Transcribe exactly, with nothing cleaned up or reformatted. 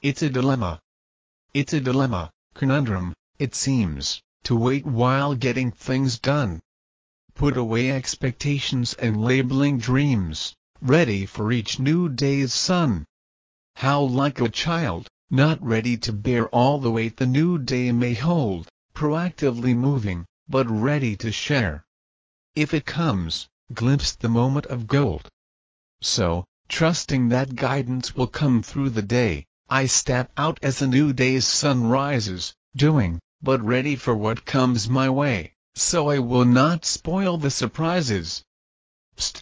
It's a dilemma. It's a dilemma, conundrum, it seems, to wait while getting things done. Put away expectations and labeling dreams, ready for each new day's sun. How like a child, not ready to bear all the weight the new day may hold, proactively moving, but ready to share. If it comes, glimpse the moment of gold. So, trusting that guidance will come through the day, I step out as a new day's sun rises, doing, but ready for what comes my way, so I will not spoil the surprises. Psst.